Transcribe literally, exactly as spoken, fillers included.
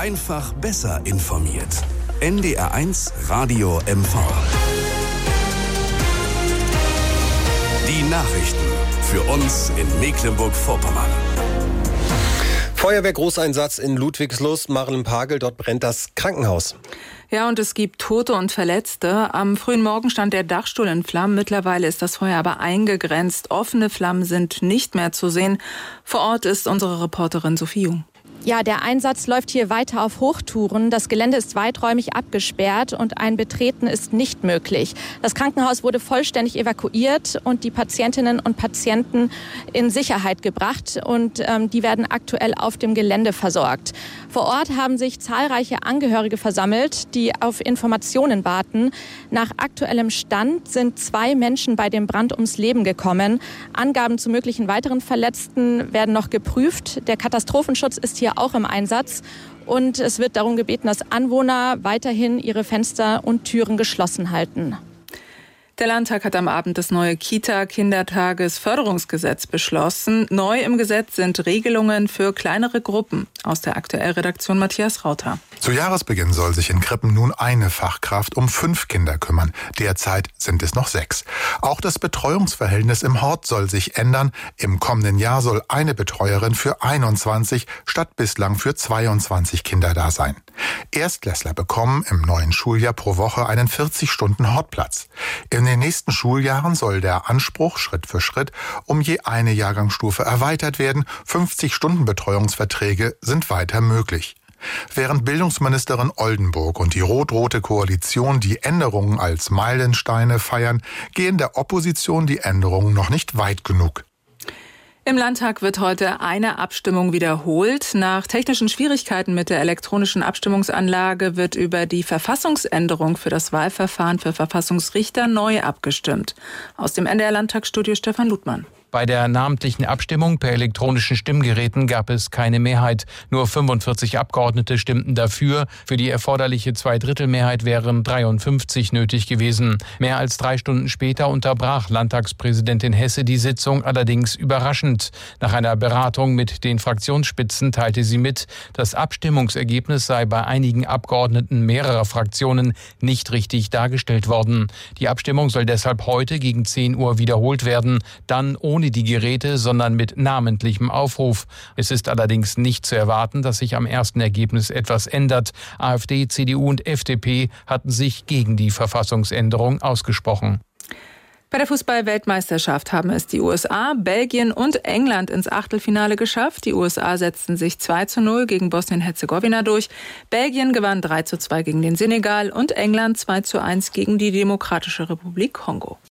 Einfach besser informiert. N D R eins Radio M V. Die Nachrichten für uns in Mecklenburg-Vorpommern. Feuerwehr-Großeinsatz in Ludwigslust, Marlen-Pagel, dort brennt das Krankenhaus. Ja, und es gibt Tote und Verletzte. Am frühen Morgen stand der Dachstuhl in Flammen. Mittlerweile ist das Feuer aber eingegrenzt. Offene Flammen sind nicht mehr zu sehen. Vor Ort ist unsere Reporterin Sophie Jung. Ja, der Einsatz läuft hier weiter auf Hochtouren. Das Gelände ist weiträumig abgesperrt und ein Betreten ist nicht möglich. Das Krankenhaus wurde vollständig evakuiert und die Patientinnen und Patienten in Sicherheit gebracht. Und ähm, die werden aktuell auf dem Gelände versorgt. Vor Ort haben sich zahlreiche Angehörige versammelt, die auf Informationen warten. Nach aktuellem Stand sind zwei Menschen bei dem Brand ums Leben gekommen. Angaben zu möglichen weiteren Verletzten werden noch geprüft. Der Katastrophenschutz ist hier auch im Einsatz und es wird darum gebeten, dass Anwohner weiterhin ihre Fenster und Türen geschlossen halten. Der Landtag hat am Abend das neue Kita-Kindertagesförderungsgesetz beschlossen. Neu im Gesetz sind Regelungen für kleinere Gruppen. Aus der Aktuellredaktion Matthias Rauter. Zu Jahresbeginn soll sich in Krippen nun eine Fachkraft um fünf Kinder kümmern. Derzeit sind es noch sechs. Auch das Betreuungsverhältnis im Hort soll sich ändern. Im kommenden Jahr soll eine Betreuerin für einundzwanzig statt bislang für zweiundzwanzig Kinder da sein. Erstklässler bekommen im neuen Schuljahr pro Woche einen vierzig Stunden Hortplatz. In den nächsten Schuljahren soll der Anspruch Schritt für Schritt um je eine Jahrgangsstufe erweitert werden. fünfzig Stunden Betreuungsverträge sind weiter möglich. Während Bildungsministerin Oldenburg und die rot-rote Koalition die Änderungen als Meilensteine feiern, gehen der Opposition die Änderungen noch nicht weit genug. Im Landtag wird heute eine Abstimmung wiederholt. Nach technischen Schwierigkeiten mit der elektronischen Abstimmungsanlage wird über die Verfassungsänderung für das Wahlverfahren für Verfassungsrichter neu abgestimmt. Aus dem N D R-Landtagsstudio Stefan Ludmann. Bei der namentlichen Abstimmung per elektronischen Stimmgeräten gab es keine Mehrheit. Nur fünfundvierzig Abgeordnete stimmten dafür. Für die erforderliche Zweidrittelmehrheit wären dreiundfünfzig nötig gewesen. Mehr als drei Stunden später unterbrach Landtagspräsidentin Hesse die Sitzung, allerdings überraschend. Nach einer Beratung mit den Fraktionsspitzen teilte sie mit, das Abstimmungsergebnis sei bei einigen Abgeordneten mehrerer Fraktionen nicht richtig dargestellt worden. Die Abstimmung soll deshalb heute gegen zehn Uhr wiederholt werden, dann ohne die Geräte, sondern mit namentlichem Aufruf. Es ist allerdings nicht zu erwarten, dass sich am ersten Ergebnis etwas ändert. AfD, C D U und F D P hatten sich gegen die Verfassungsänderung ausgesprochen. Bei der Fußball-Weltmeisterschaft haben es die U S A, Belgien und England ins Achtelfinale geschafft. Die U S A setzten sich zwei zu null gegen Bosnien-Herzegowina durch. Belgien gewann drei zu zwei gegen den Senegal und England zwei zu eins gegen die Demokratische Republik Kongo.